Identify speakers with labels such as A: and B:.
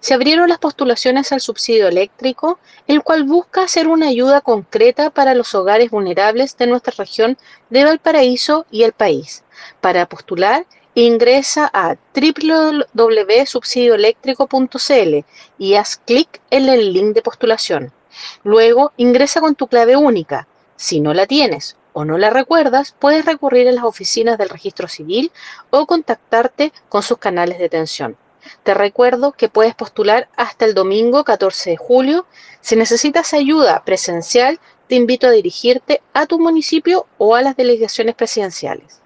A: Se abrieron las postulaciones al subsidio eléctrico, el cual busca ser una ayuda concreta para los hogares vulnerables de nuestra región de Valparaíso y el país. Para postular, ingresa a www.subsidioeléctrico.cl y haz clic en el link de postulación. Luego, ingresa con tu clave única. Si no la tienes o no la recuerdas, puedes recurrir a las oficinas del Registro Civil o contactarte con sus canales de atención. Te recuerdo que puedes postular hasta el domingo 14 de julio. Si necesitas ayuda presencial, te invito a dirigirte a tu municipio o a las delegaciones presidenciales.